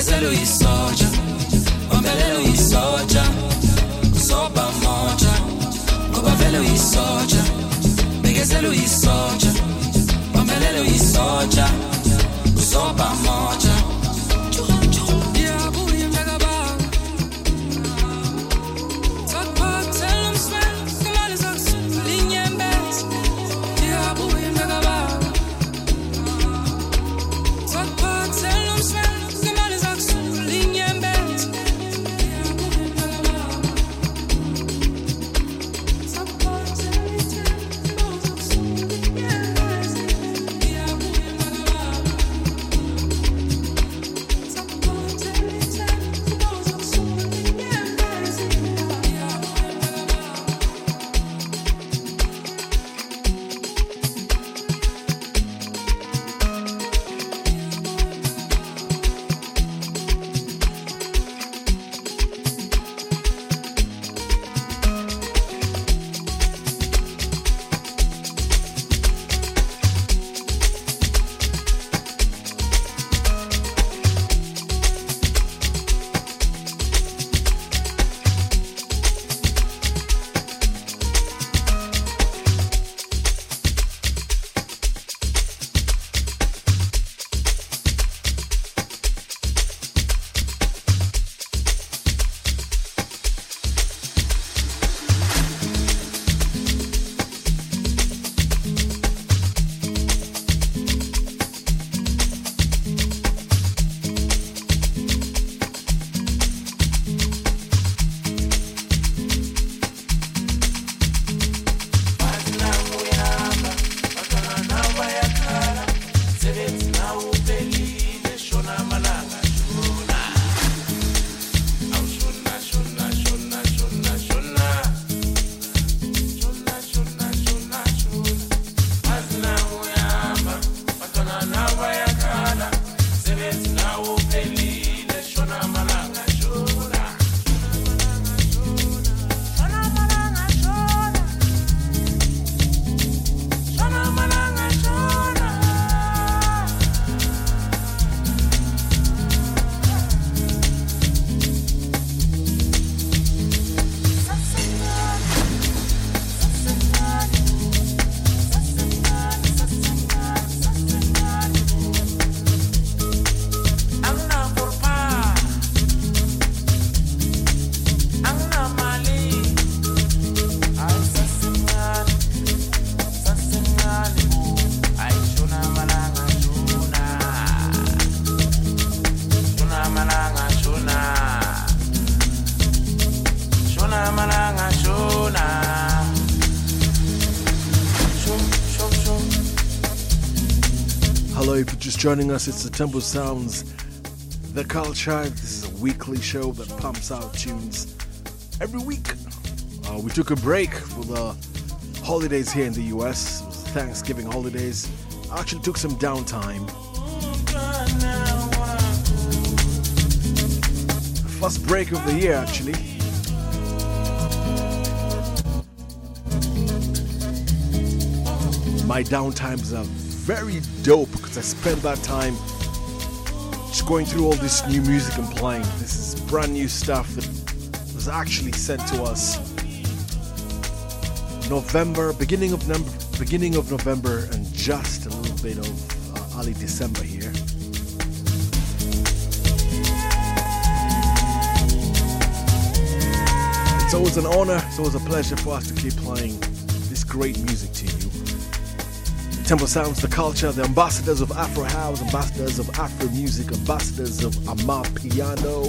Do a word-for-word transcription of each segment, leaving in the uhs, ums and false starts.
Begezelo isoja, ombelelo isoja, soba moja, obavelo isoja, begezelo isoja, ombelelo isoja, soba moja. Joining us, it's the Temple Sounds, The Culture. This is a weekly show that pumps out tunes every week. Uh, we took a break for the holidays here in the U S. It was Thanksgiving holidays. I actually took some downtime. First break of the year, actually. My downtimes are very dope because I spent that time just going through all this new music and playing. This is brand new stuff that was actually sent to us November, beginning of number, beginning of November, and just a little bit of uh, early December here. It's always an honor, it's always a pleasure for us to keep playing this great music to you. Temple Sounds, The Culture, the ambassadors of Afro House, ambassadors of Afro Music, ambassadors of Amapiano.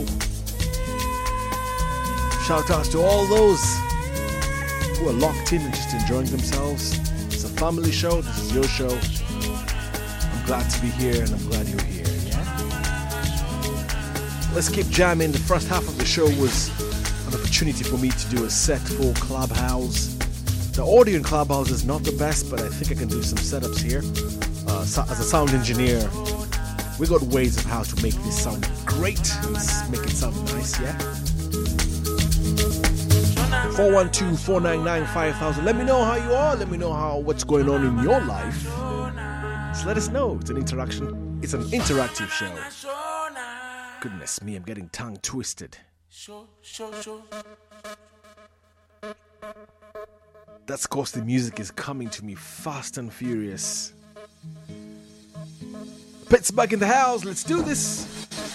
Shout outs to all those who are locked in and just enjoying themselves. It's a family show, this is your show. I'm glad to be here and I'm glad you're here, yeah? Let's keep jamming. The first half of the show was an opportunity for me to do a set for Clubhouse. The audio in Clubhouse is not the best, but I think I can do some setups here. Uh, so, as a sound engineer, we got ways of how to make this sound great. Let's make it sound nice, yeah? four one two, four nine nine, five thousand. Let me know how you are. Let me know how what's going on in your life. Just let us know. It's an interaction. It's an interactive show. Goodness me, I'm getting tongue twisted. Sure, sure, sure. That's because the music is coming to me fast and furious. Pets back in the house, let's do this.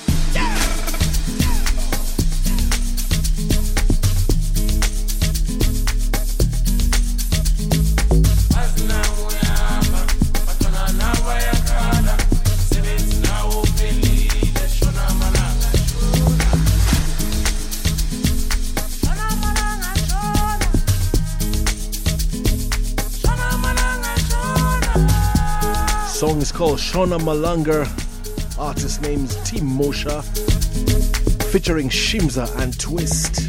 Song is called Shona Malanga. Artist name's Team Mosha, featuring Shimza and Twist.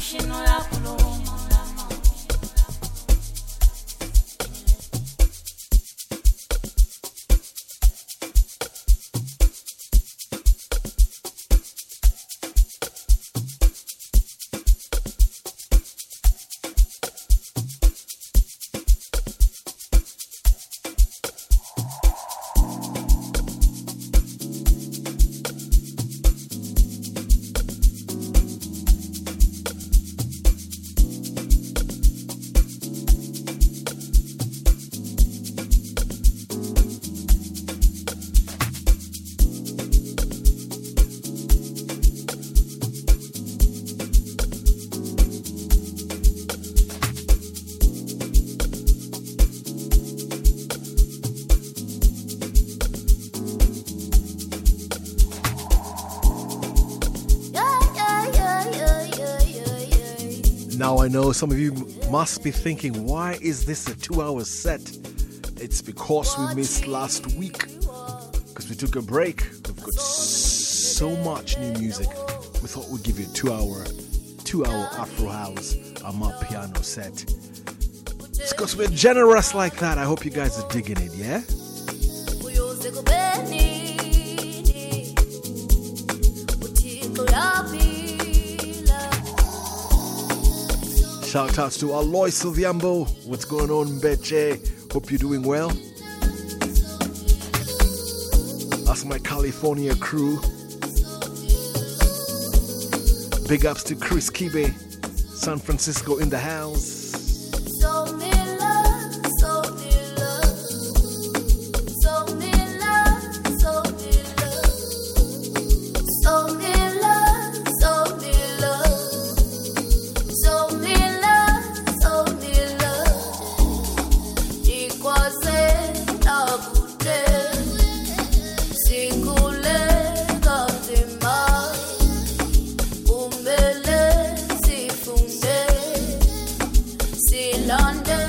Now I know some of you must be thinking, why is this a two-hour set? It's because we missed last week, because we took a break. We've got so much new music. We thought we'd give you a two-hour, two-hour Afro House Amapiano set. It's because we're generous like that. I hope you guys are digging it, yeah? Shout outs to Aloy Silviambo. What's going on, Beche? Hope you're doing well. That's my California crew. Big ups to Chris Kibe, San Francisco in the house. London.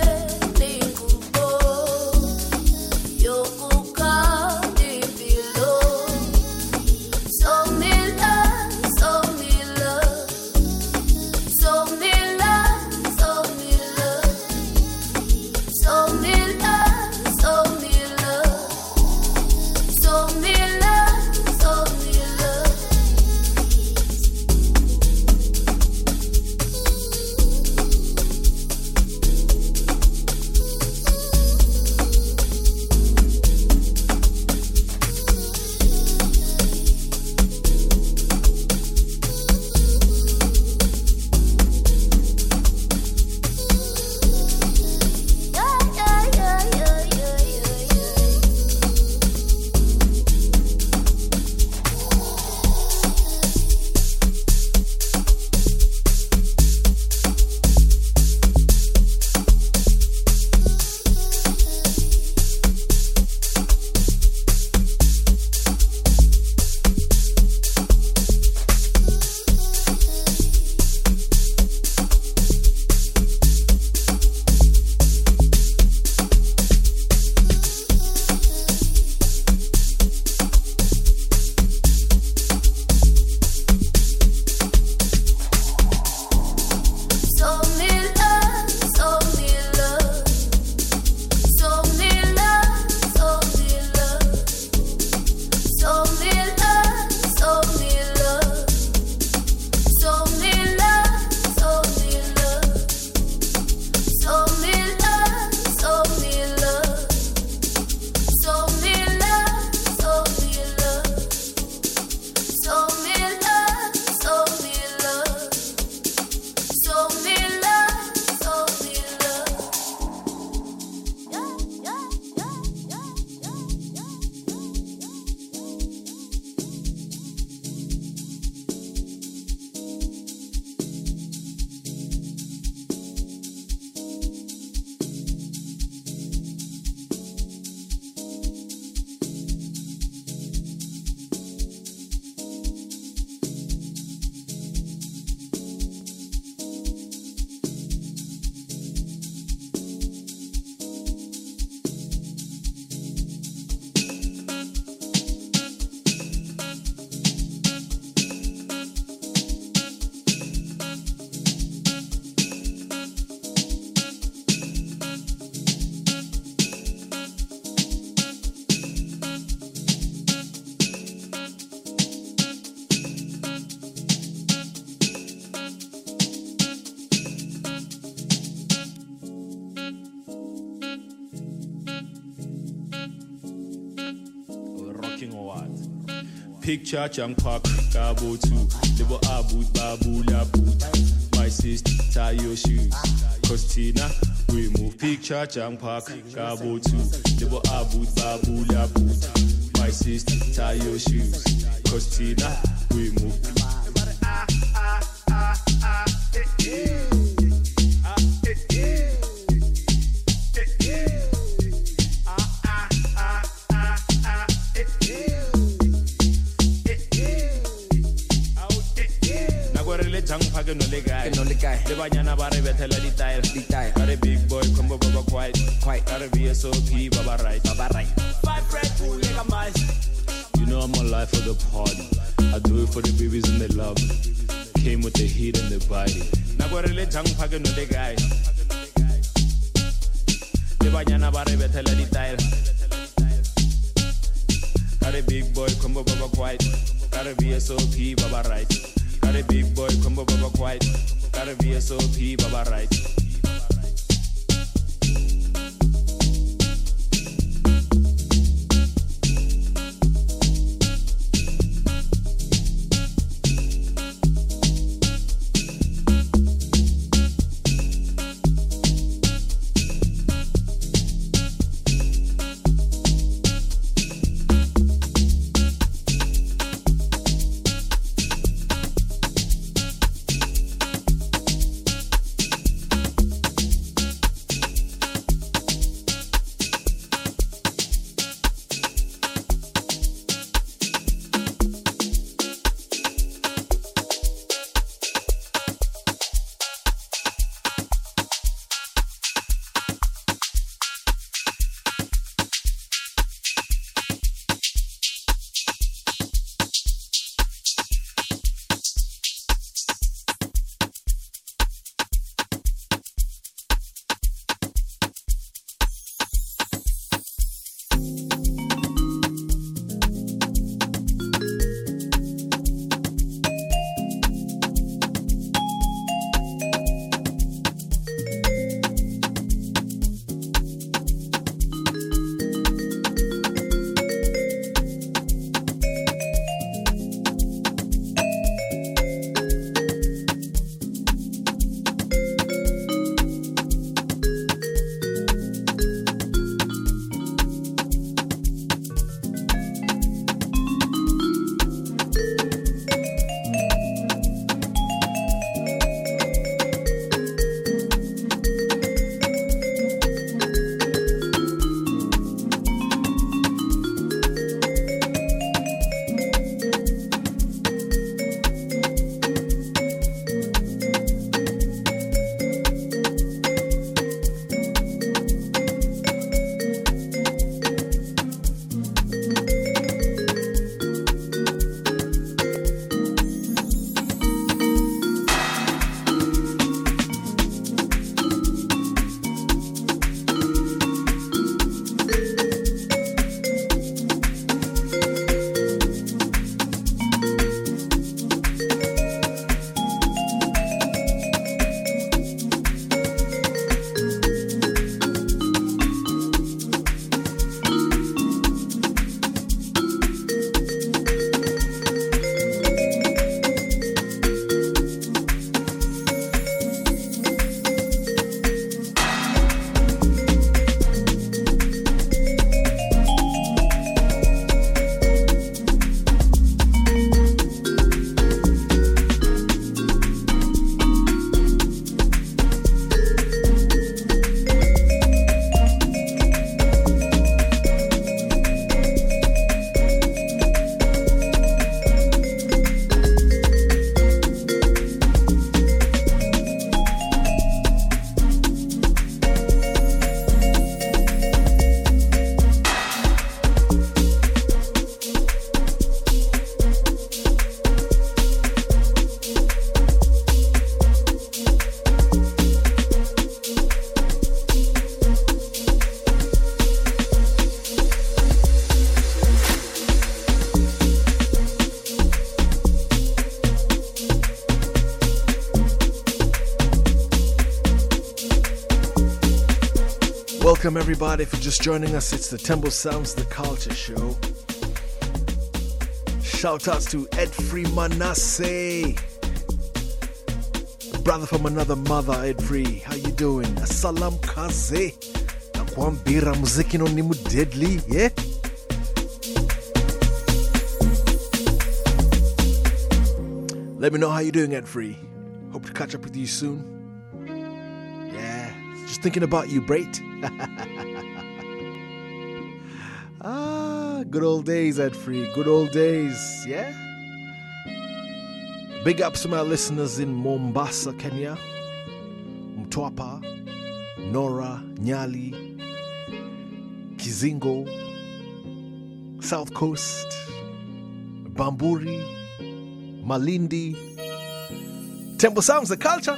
picture Chang Park, Gabo two, Libo Abut, Babu Labut. My sister, tie your shoes. Costina, we move picture Chang Park, Gabo two, Libo Abut, Babu Labut. My sister, tie your shoes. Costina, we move. No le guy, no le guy. The banyana bare betela di tire, di tire. Got a big boy, combo baba quiet, quiet. Got a V S O P, baba right, baba right. Five red bull, nigga mice. You know I'm alive for the party. I do it for the babies and they love me. Came with the heat and the body. Now go to let jang pack no le guy. The banyana bare betela di tire. Got a big boy, combo baba quiet. Got a V S O P, baba right. Got a big boy, combo baba quiet. Got a V S O P, baba right. Welcome everybody for just joining us. It's the Temple Sounds The Culture Show. Shout outs to Ed Free Manasseh, brother from another mother. Ed Free, how you doing? Assalam kaze. Nakwambira muziki no nimu deadly, yeah? Let me know how you're doing, Ed Free. Hope to catch up with you soon. Yeah, just thinking about you, Brait. Ah, good old days, Ed Free. Good old days, yeah? Big ups to my listeners in Mombasa, Kenya, Mtwapa, Nora, Nyali, Kizingo, South Coast, Bamburi, Malindi. Temple Sounds, the culture.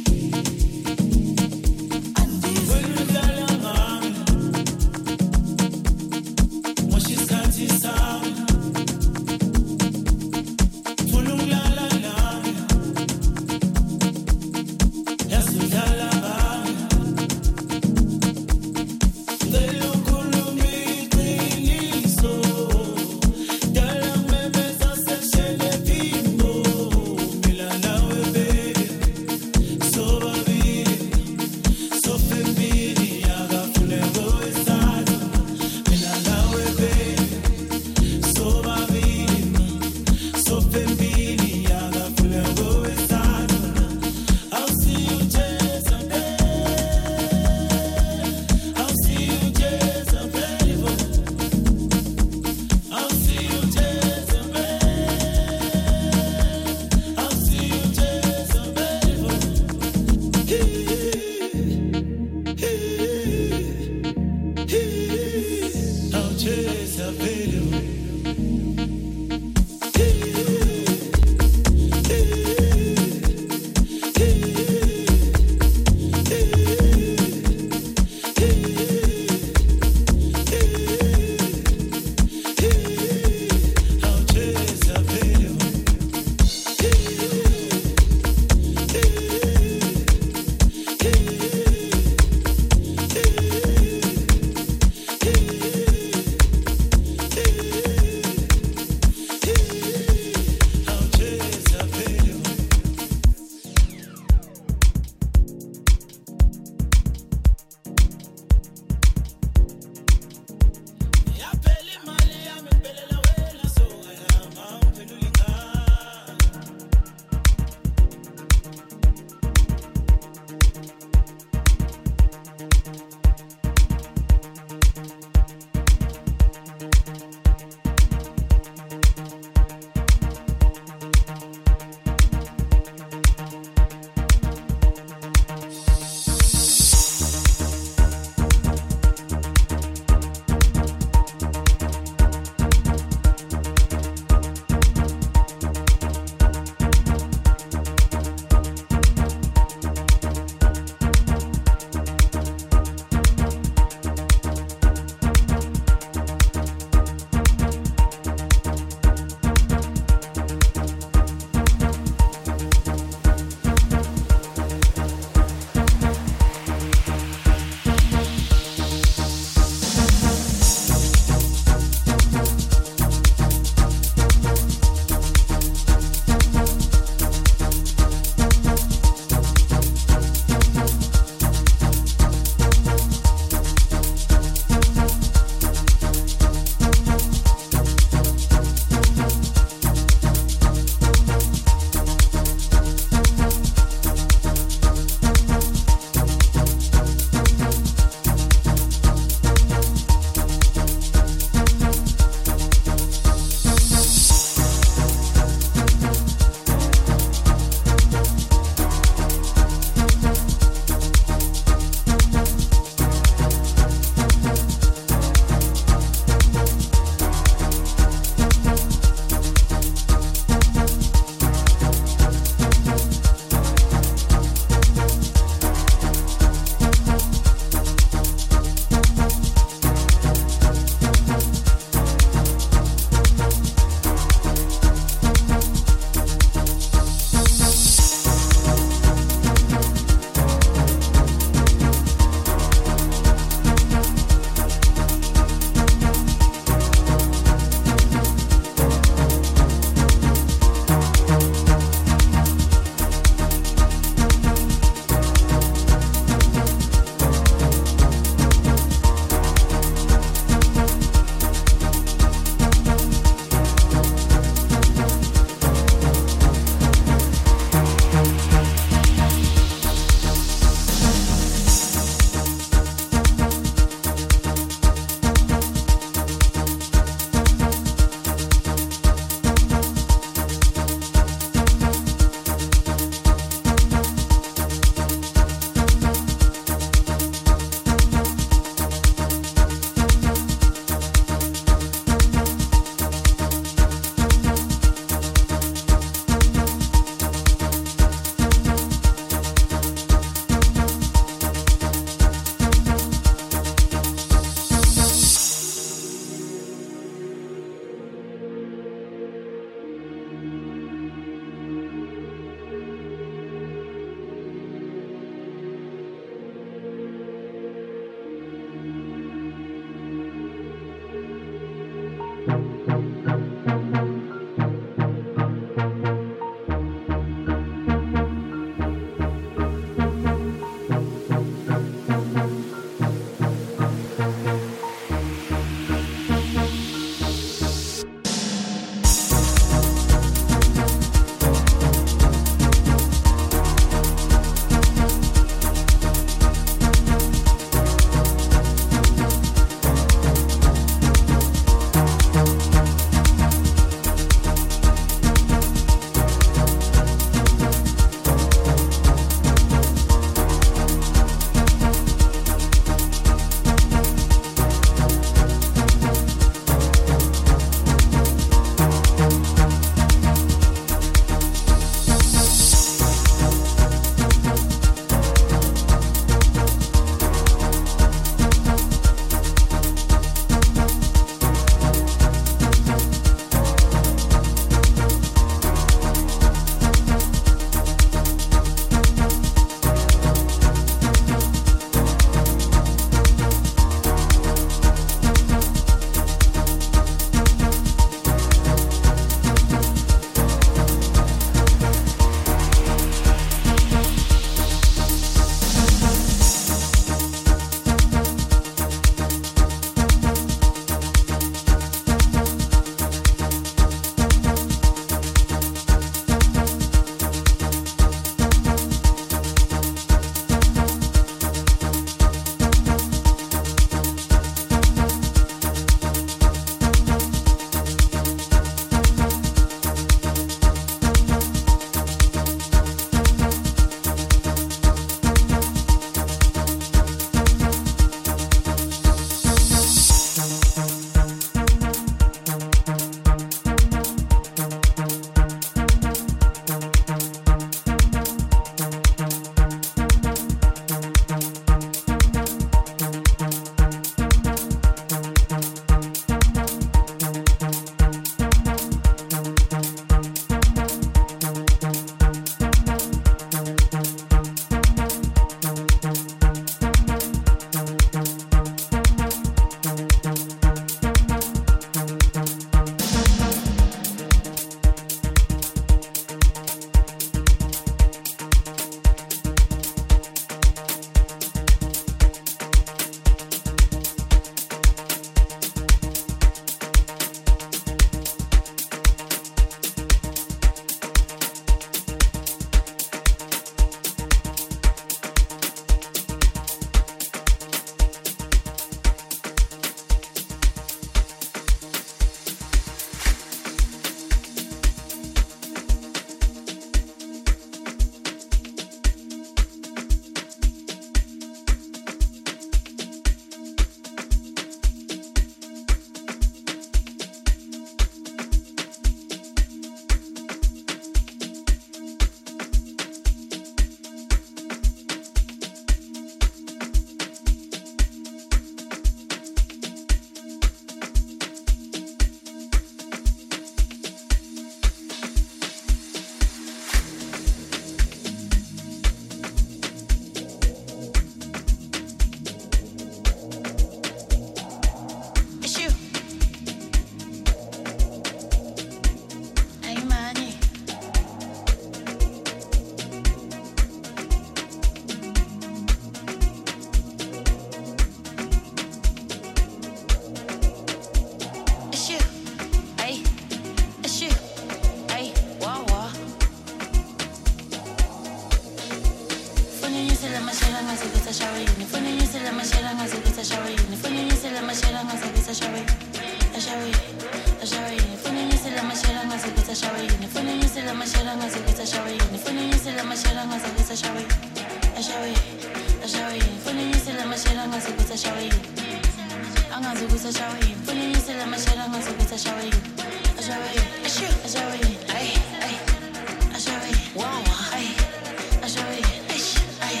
mashela ngazokutha shawini Nifuna nyisela mashela ngazokutha shawini Nifuna nyisela mashela ngazokutha shawini Ashawini Ashawini Nifuna nyisela mashela ngazokutha shawini Nifuna nyisela mashela ngazokutha shawini Nifuna nyisela mashela ngazokutha shawini Ashawini Ashawini Nifuna nyisela mashela ngazokutha shawini Angazokutha shawini Nifuna nyisela mashela ngazokutha shawini Ashawini Ashawini Ay ay Ashawini Wow ay Ashawini ay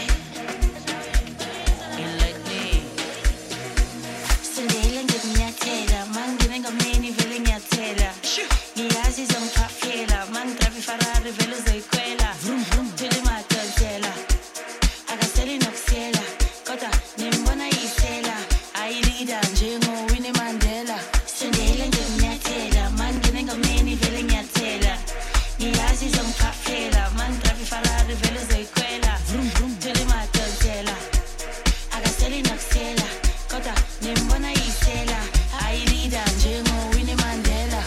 You like me Sindele ngiyathela mangine ngamneni vele ngiyathela Ngiyazi zongiphaphela mangidrabi Ferrari vele uzoyikwela Vroom vroom phela imadonsela Akaseli nokusela kodwa nimbona yisela ayilida njengo Winnie Mandela Sindele ngiyathela mangine ngamneni vele ngiyathela Ngiyazi zongiphaphela mangidrabi Ferrari vele uzoyikwela Vroom vroom phela imadonsela Akaseli nokusela kodwa nimbona yisela ayilida njengo Winnie Mandela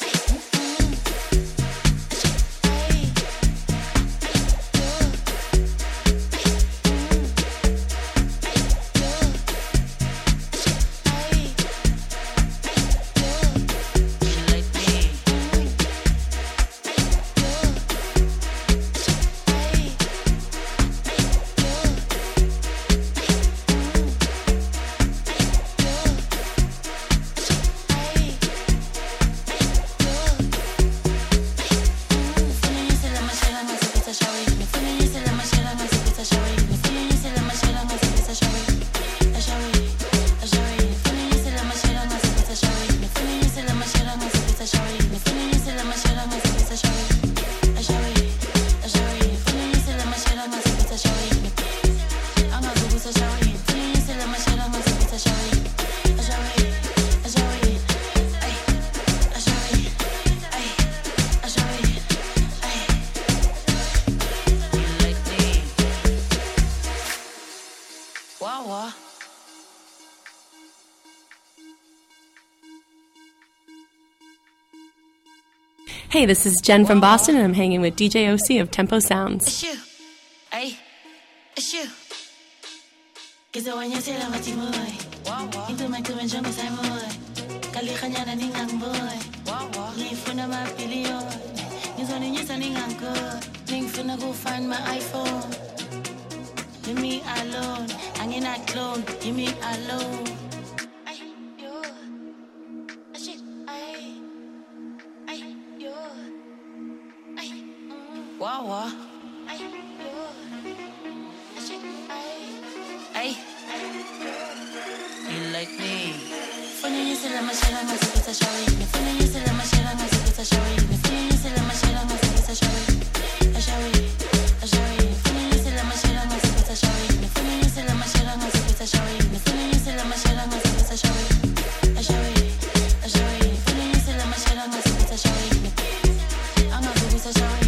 Hey, this is Jen from Boston, and I'm hanging with D J O C of Tempo Sounds. It's you, ay, it's you. Kizawanyasela matimoy. Into my two and jungle samoy. Kalikanyana ningang boy. Nifuna mapillion. Nizoni nyisa ningang good. Ningfuna go find my iPhone. Leave me alone. Hanging not clone. Leave me alone. Wow, wow. Ay, ay, you like me? Funny you say I'm a shit, I'm a shit, I'm a shit. Funny you say I'm a shit, I'm a shit, I'm a shit. Funny you say I'm a shit, I'm a shit, I'm a shit. A shit, a shit. Funny you say I'm a shit, I'm a shit, I'm a shit. Funny you say I'm a shit, I'm a shit, I'm a shit. Funny you say I'm a shit, I'm a shit, I'm a shit. A shit, a shit. Funny you say I'm a shit, I'm a shit, I'm a shit. I'm a shit, I'm a shit.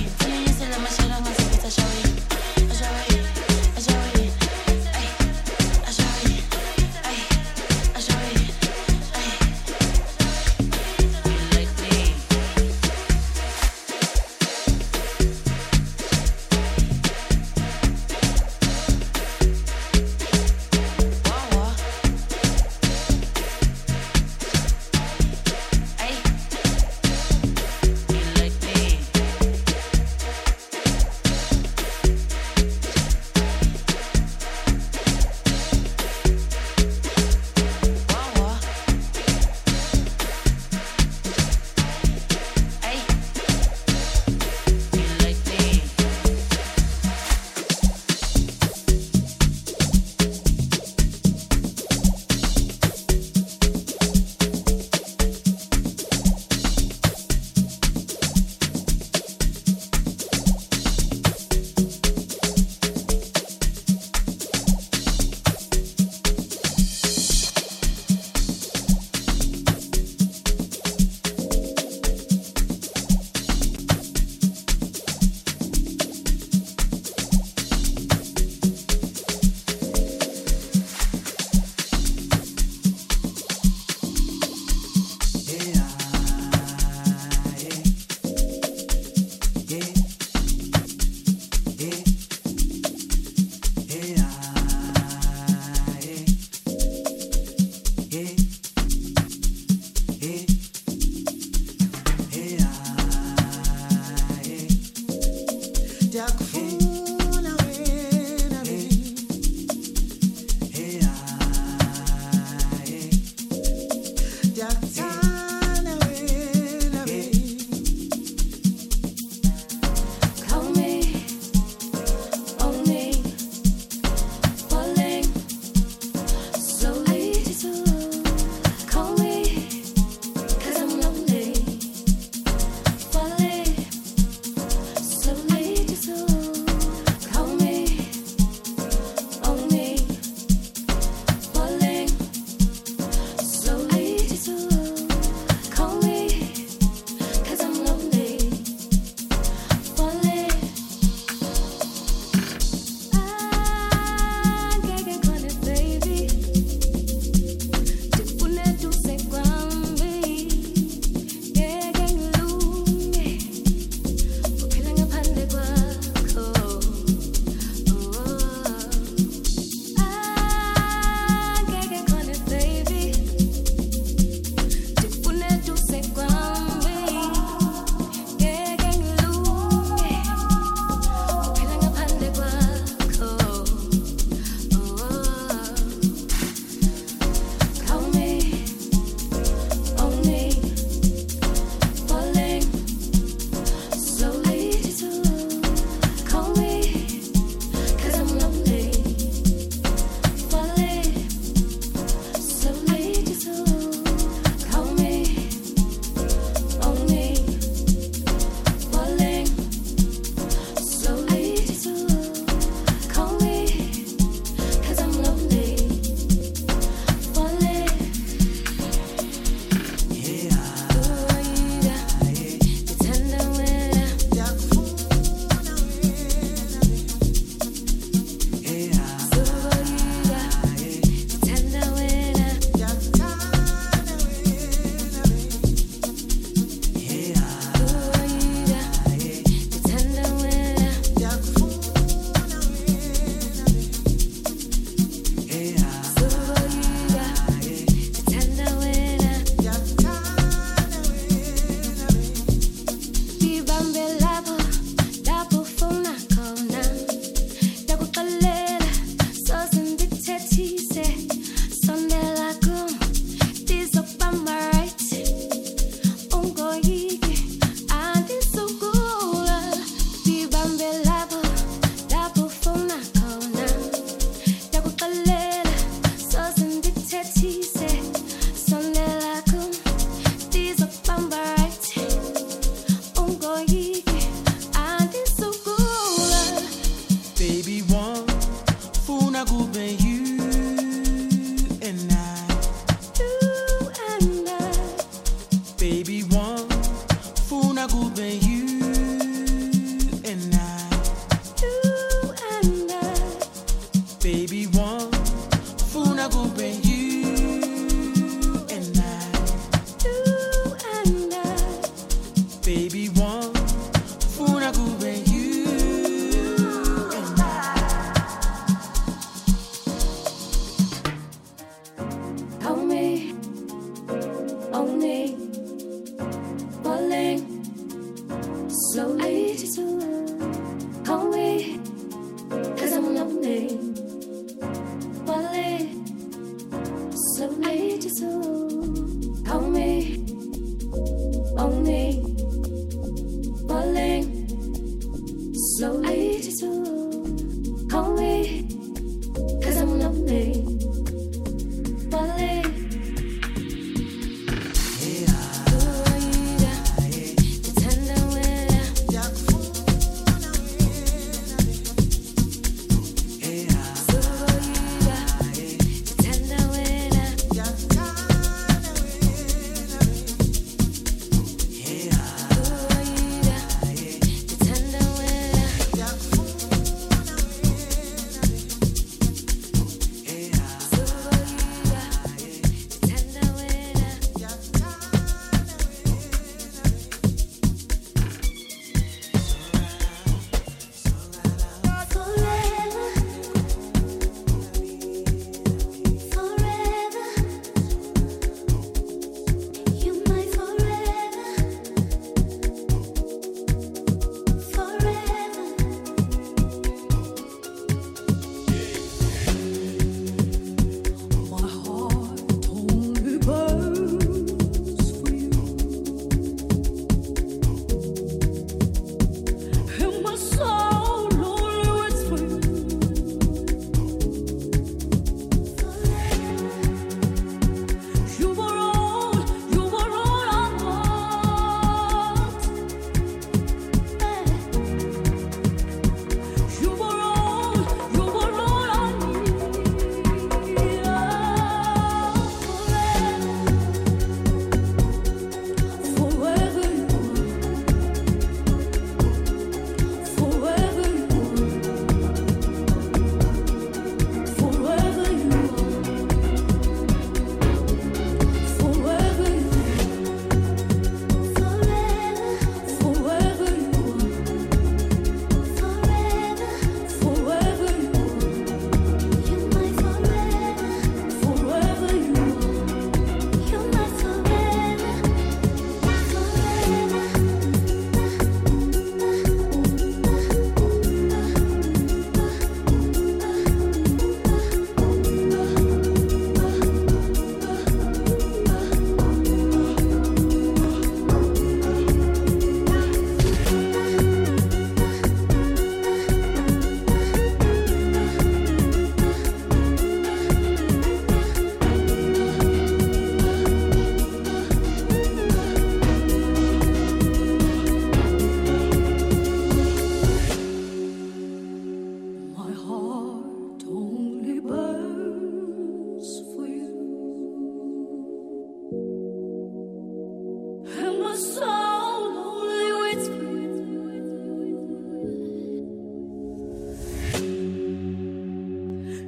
Come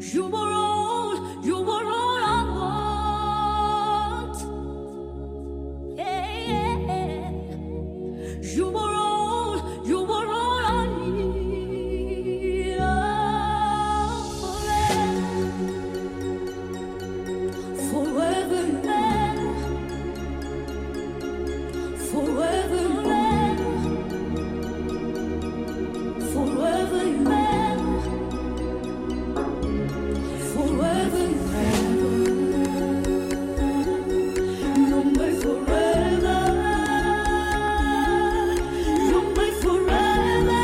You were all, you were all I want. Yeah, yeah. You were all, you were all I need. Oh, forever, forever, forever, forever, forever, you're my forever, you're my forever,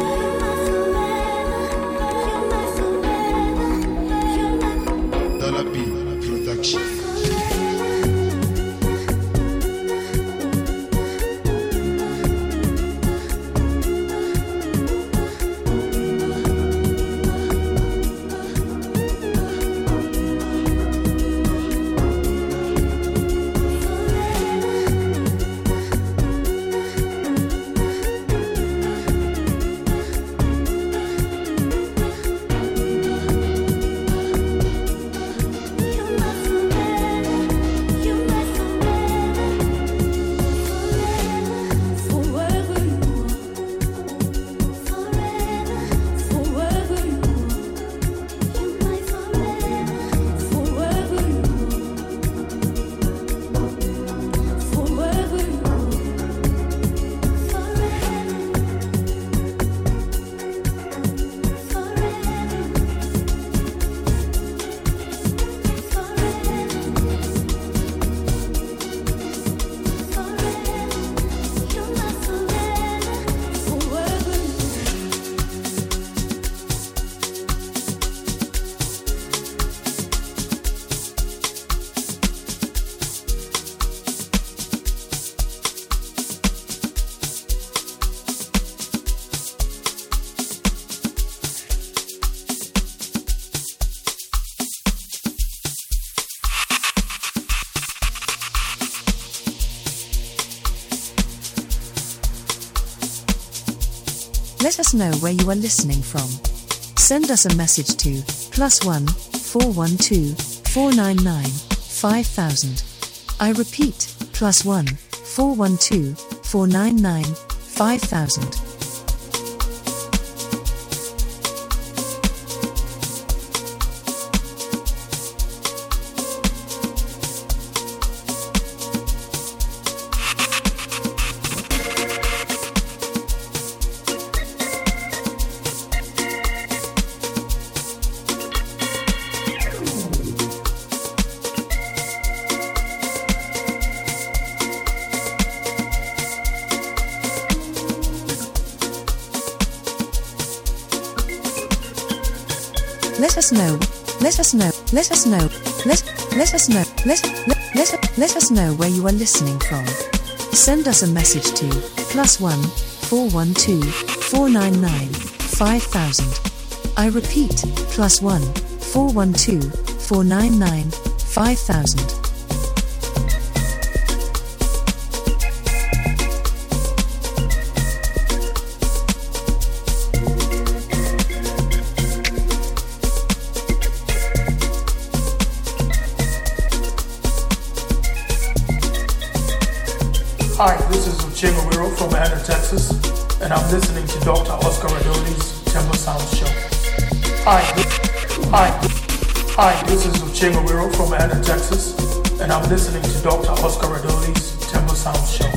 you're my forever, you're my Dollar B Production. Let us know where you are listening from. Send us a message to plus one four one two four nine nine five thousand. I repeat, plus one four one two four nine nine five thousand. Let us know. Let us know. Let us know. Let let us know. Let let let, let us know where you are listening from. Send us a message to plus one four one two four nine nine five thousand. I repeat, plus one four one two four nine nine five thousand. Hi, this is Uchengo from Atlanta, Texas, and I'm listening to Doctor Oscar Radoli's Temple Sounds Show. Hi, hi, hi, this is Uchengo from Atlanta, Texas, and I'm listening to Doctor Oscar Radoli's Temple Sounds Show.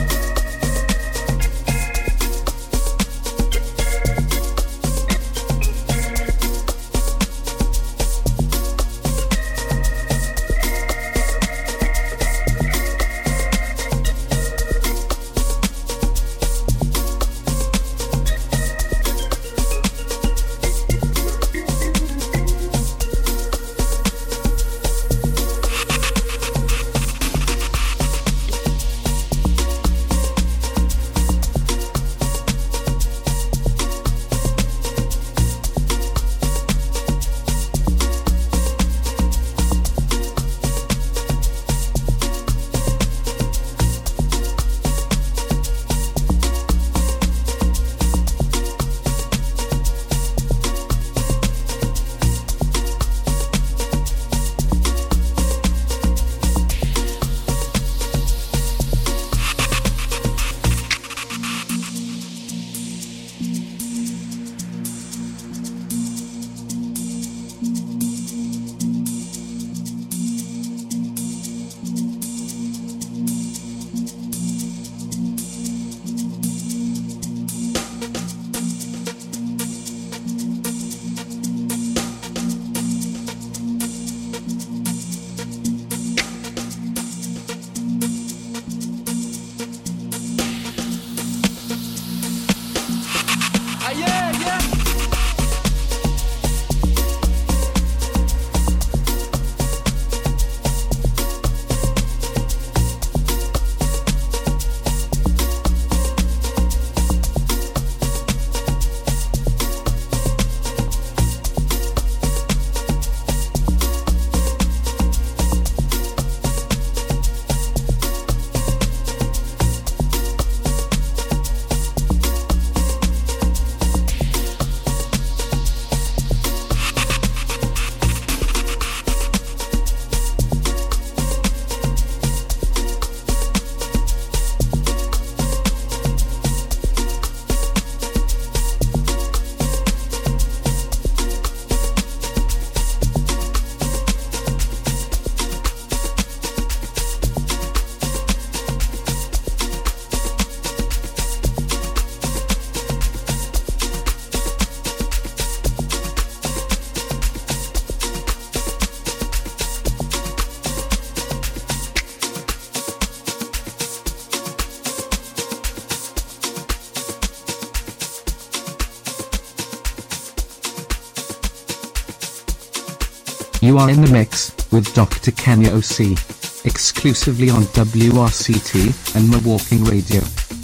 You are in the mix with Doctor Kenya O C, exclusively on W R C T and Milwaukee Radio.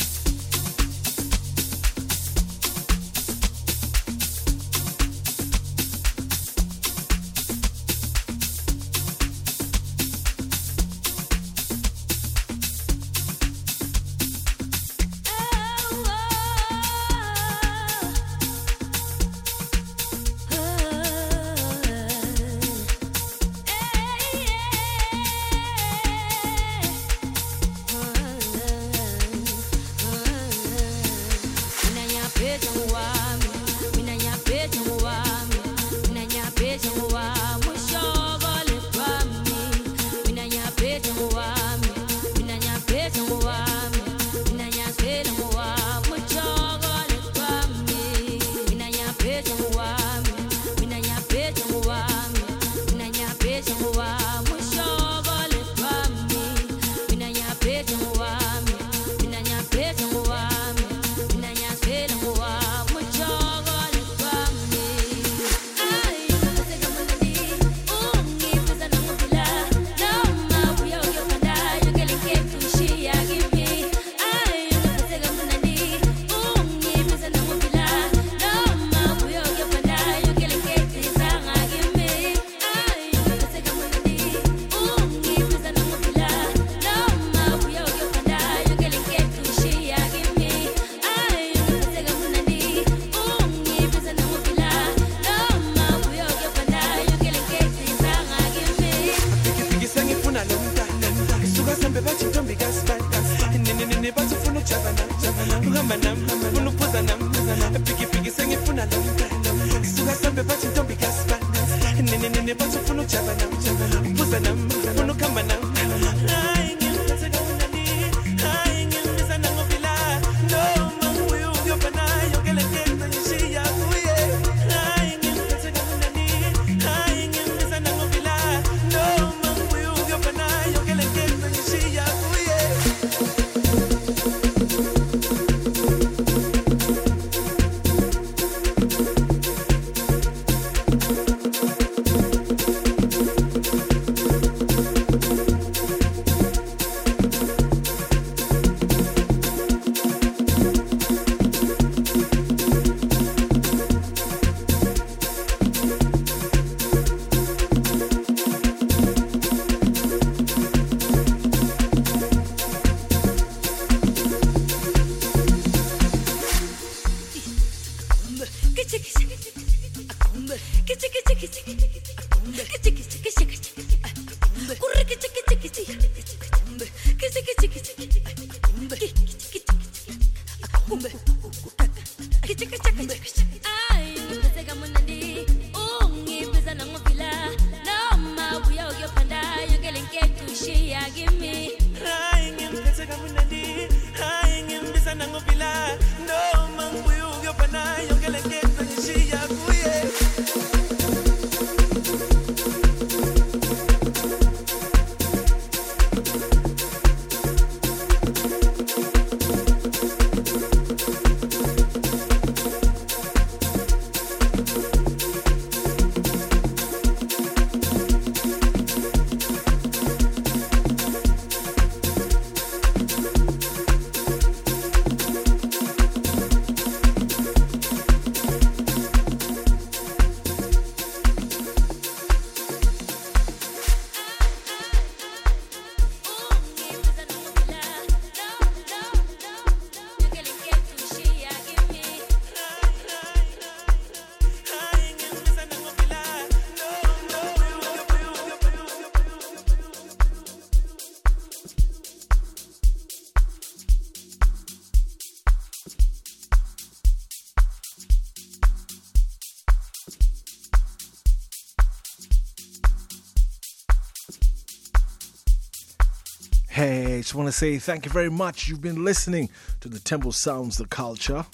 Hey, I just want to say thank you very much. You've been listening to the Temple Sounds, the Culture.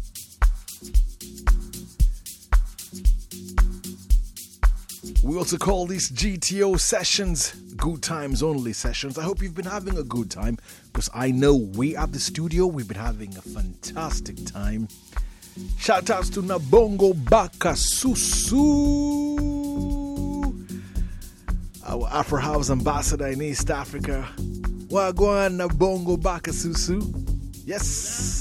We also call these G T O sessions Good Times Only sessions. I hope you've been having a good time, because I know we at the studio, we've been having a fantastic time. Shout outs to Nabongo Bakasusu. our Afro House ambassador in East Africa. Wagwan na Bongo Bakasusu. Yes.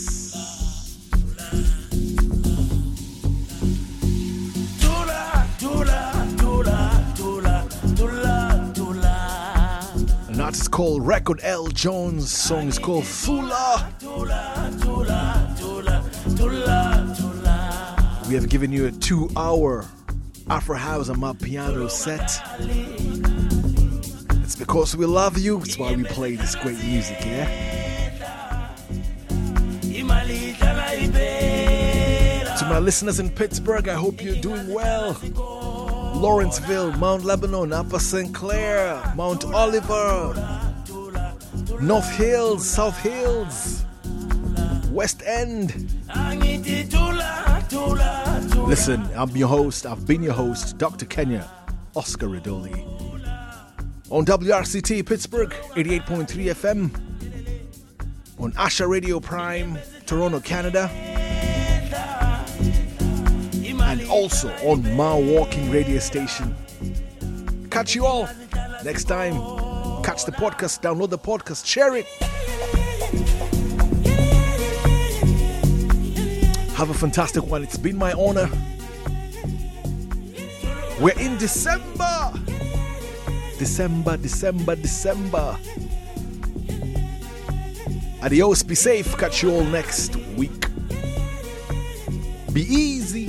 An artist called Record L Jones. Song is called Fula. We have given you a two-hour Afro House and my piano set. It's because we love you. It's why we play this great music, yeah? To my listeners in Pittsburgh, I hope you're doing well. Lawrenceville, Mount Lebanon, Upper Saint Clair, Mount Oliver, North Hills, South Hills, West End. Listen, I'm your host, I've been your host, Doctor Kenya, Oscar Ridoli. On W R C T Pittsburgh, eighty-eight point three F M. On Asha Radio Prime, Toronto, Canada. And also on my walking radio station. Catch you all next time. Catch the podcast, download the podcast, share it. Have a fantastic one. It's been my honor. We're in December. December, December, December. Adios, be safe. Catch you all next week. Be easy.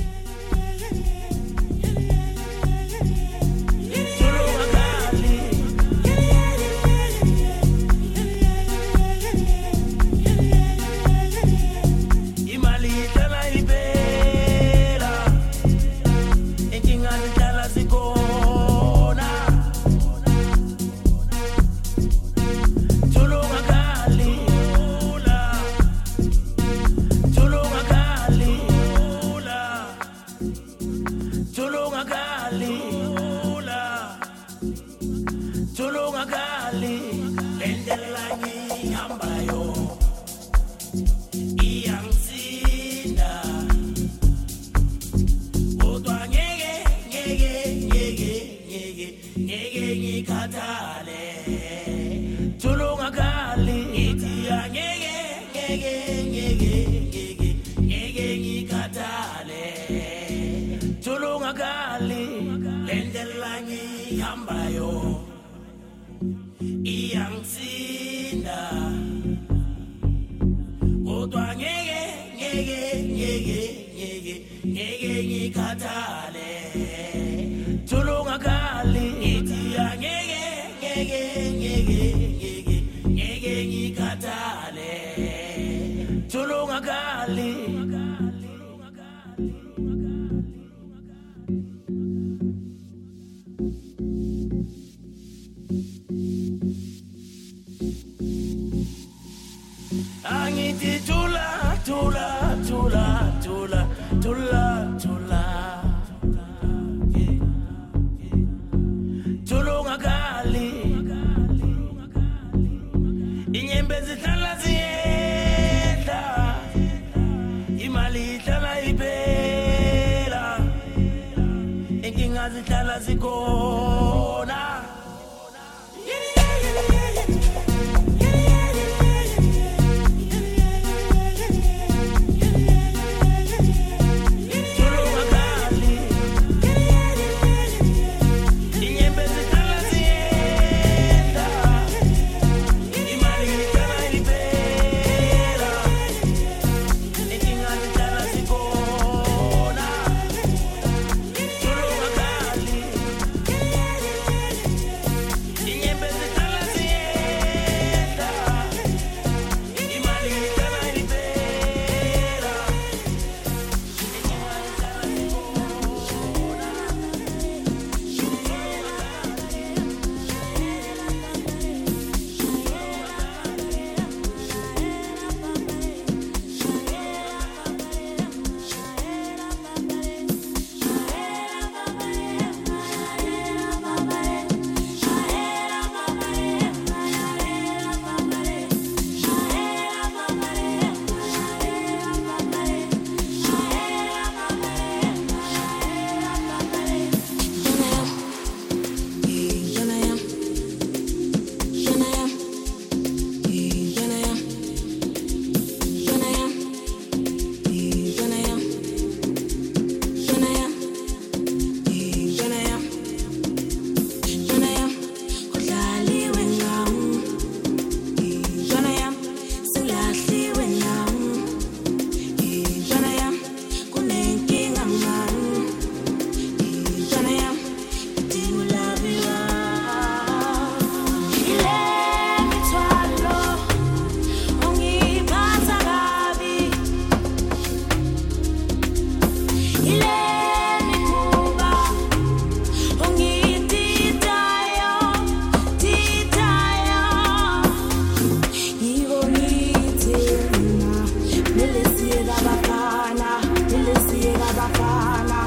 ngabafana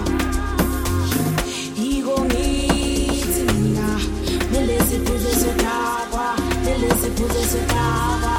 yiko ngithi mina mele siphuze sodakwa mele siphuze sodakwa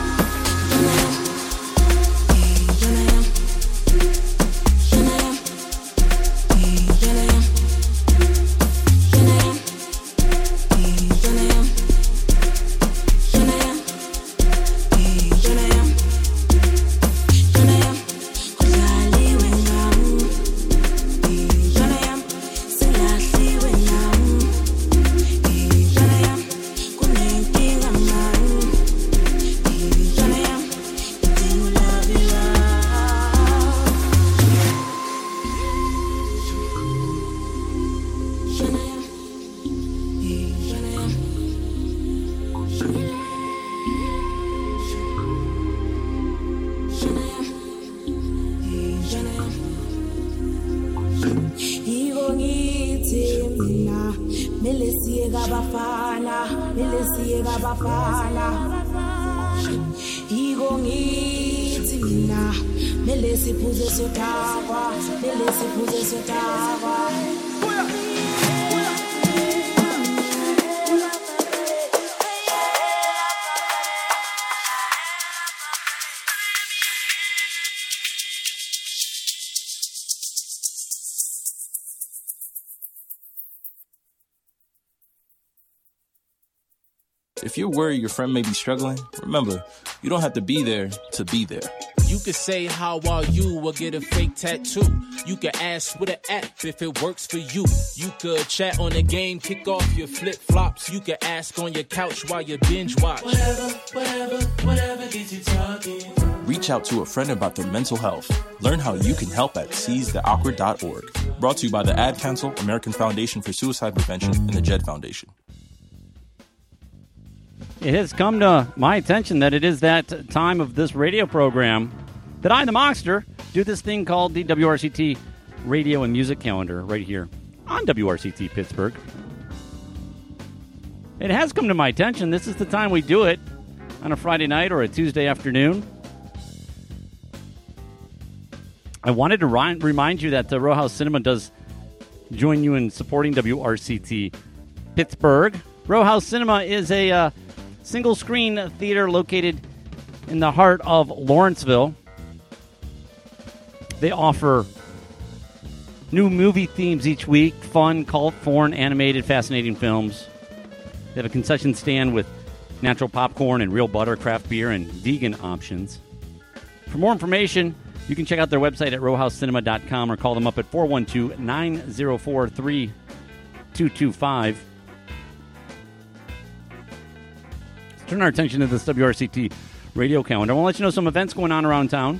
If you're worried your friend may be struggling, remember, you don't have to be there to be there. You could say, how are you, or get a fake tattoo. You could ask with an app if it works for you. You could chat on the game, kick off your flip-flops. You could ask on your couch while you binge watch. Whatever, whatever, whatever gets you talking. Reach out to a friend about their mental health. Learn how you can help at seize the awkward dot org. Brought to you by the Ad Council, American Foundation for Suicide Prevention, and the Jed Foundation. It has come to my attention that it is that time of this radio program that I, the Mockster, do this thing called the W R C T Radio and Music Calendar right here on W R C T Pittsburgh. It has come to my attention. This is the time we do it on a Friday night or a Tuesday afternoon. I wanted to ri- remind you that the Row House Cinema does join you in supporting W R C T Pittsburgh. Row House Cinema is a uh, single-screen theater located in the heart of Lawrenceville. They offer new movie themes each week, fun, cult, foreign, animated, fascinating films. They have a concession stand with natural popcorn and real butter, craft beer, and vegan options. For more information, you can check out their website at row house cinema dot com or call them up at four one two, nine zero four, three two two five. Turn our attention to this W R C T radio calendar. I want to let you know some events going on around town.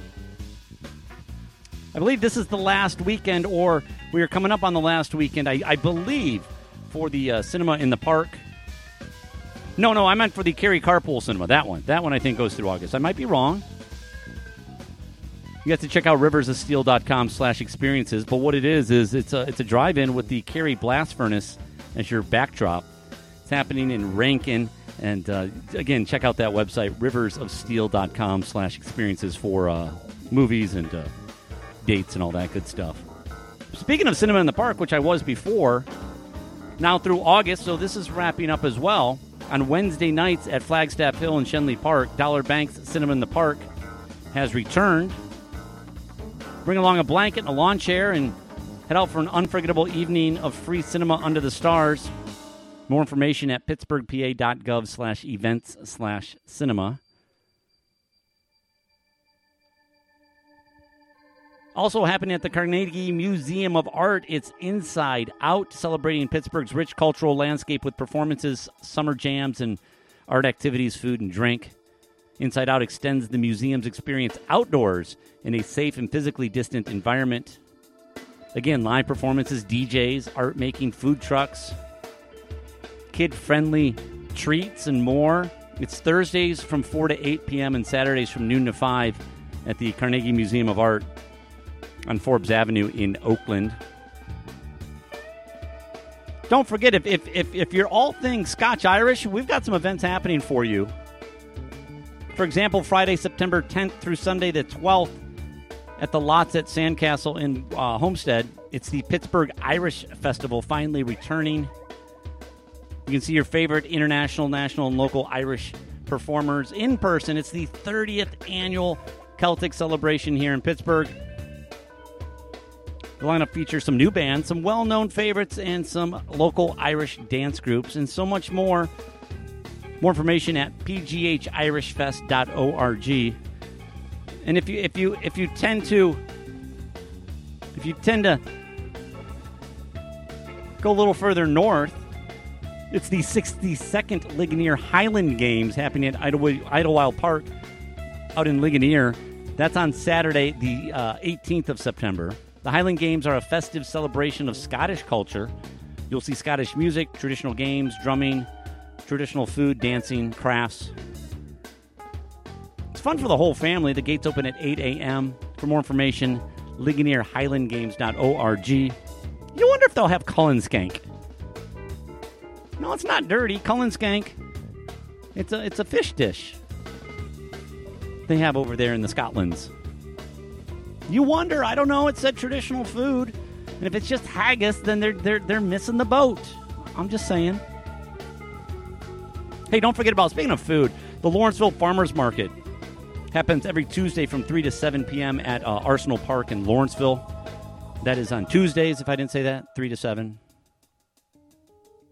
I believe this is the last weekend, or we are coming up on the last weekend, I, I believe, for the uh, cinema in the park. No, no, I meant for the Cary Carpool Cinema. That one. That one, I think, goes through August. I might be wrong. You have to check out rivers of steel dot com slash experiences. But what it is, is it's a, it's a drive-in with the Cary Blast Furnace as your backdrop. It's happening in Rankin. And, uh, again, check out that website, rivers of steel dot com slash experiences for uh, movies and uh, dates and all that good stuff. Speaking of cinema in the park, which I was before, now through August, so this is wrapping up as well. On Wednesday nights at Flagstaff Hill and Shenley Park, Dollar Bank's Cinema in the Park has returned. Bring along a blanket and a lawn chair and head out for an unforgettable evening of free cinema under the stars. More information at pittsburgh p a dot gov slash events slash cinema. Also happening at the Carnegie Museum of Art, it's Inside Out, celebrating Pittsburgh's rich cultural landscape with performances, summer jams, and art activities, food, and drink. Inside Out extends the museum's experience outdoors in a safe and physically distant environment. Again, live performances, D Js, art-making, food trucks, kid-friendly treats, and more. It's Thursdays from four to eight p.m. and Saturdays from noon to five at the Carnegie Museum of Art on Forbes Avenue in Oakland. Don't forget, if, if, if, if you're all things Scotch-Irish, we've got some events happening for you. For example, Friday, September tenth through Sunday the twelfth, at the lots at Sandcastle in uh, Homestead. It's the Pittsburgh Irish Festival finally returning. You can see your favorite international, national, and local Irish performers in person. It's the thirtieth annual Celtic celebration here in Pittsburgh. The lineup features some new bands, some well-known favorites, and some local Irish dance groups, and so much more. More information at p g h irish fest dot org. And if you if you if you tend to if you tend to go a little further north, it's the sixty-second Ligonier Highland Games happening at Idlewild, Idlewild Park out in Ligonier. That's on Saturday, the uh, eighteenth of September. The Highland Games are a festive celebration of Scottish culture. You'll see Scottish music, traditional games, drumming, traditional food, dancing, crafts. It's fun for the whole family. The gates open at eight a.m. For more information, ligonier highland games dot org. You wonder if they'll have Cullen Skank. No, it's not dirty. Cullen Skank. It's a it's a fish dish they have over there in the Scotlands. You wonder, I don't know, it said traditional food. And if it's just haggis, then they're they're they're missing the boat. I'm just saying. Hey, don't forget about, speaking of food, the Lawrenceville Farmers Market happens every Tuesday from three to seven p.m. at uh, Arsenal Park in Lawrenceville. That is on Tuesdays, if I didn't say that, three to seven.